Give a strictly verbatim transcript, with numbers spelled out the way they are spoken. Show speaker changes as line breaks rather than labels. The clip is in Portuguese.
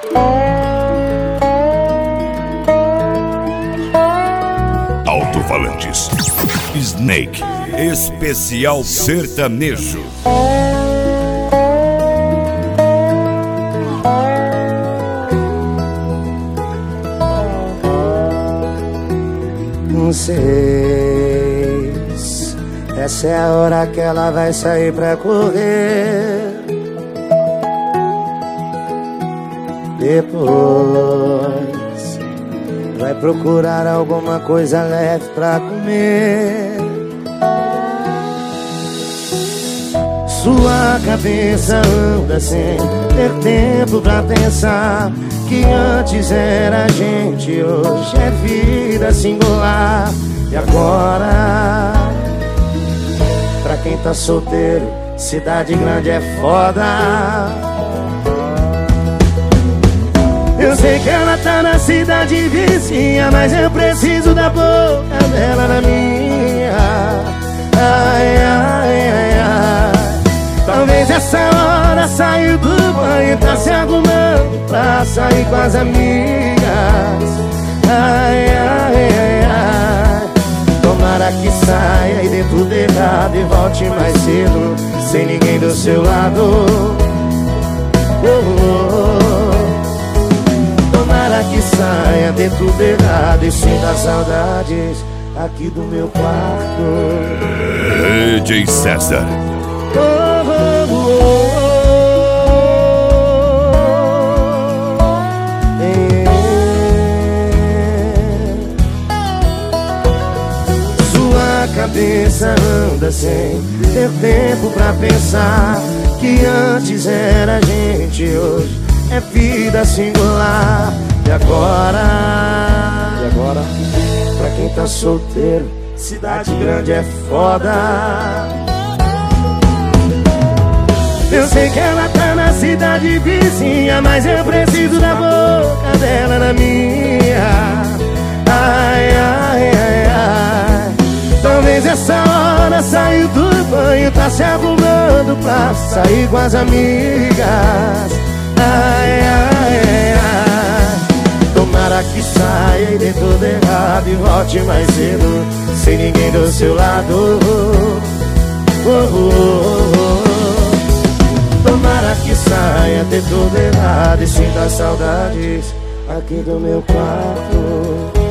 Alto-falantes Snake, especial sertanejo.
Não sei, essa é a hora que ela vai sair pra correr. Depois vai procurar alguma coisa leve pra comer. Sua cabeça anda sem ter tempo pra pensar que antes era gente, hoje é vida singular. E agora, pra quem tá solteiro, cidade grande é foda. Eu sei que ela tá na cidade vizinha, mas eu preciso da boca dela na minha. Ai, ai, ai, ai. Talvez essa hora saiu do banho, tá se arrumando pra sair com as amigas. Ai, ai, ai, ai. Tomara que saia e dê tudo errado e volte mais cedo, sem ninguém do seu lado. Oh, oh, oh. Tomara que saia, dê tudo errado e sinta saudades aqui do meu quarto.
D J César.
Oh, oh, oh, oh. É. Sua cabeça anda sem ter tempo pra pensar que antes era gente, hoje é vida singular. E agora, e agora, pra quem tá solteiro, cidade grande é foda. Eu sei que ela tá na cidade vizinha, mas eu preciso da boca dela na minha. Ai, ai, ai, ai. Talvez essa hora saiu do banho, tá se arrumando pra sair com as amigas. Ai, ai, ai, ai. Tomara que saia e dê tudo errado e volte mais cedo, sem ninguém do seu lado. Oh, oh, oh, oh. Tomara que saia, dê tudo errado e sinta saudades aqui do meu quarto.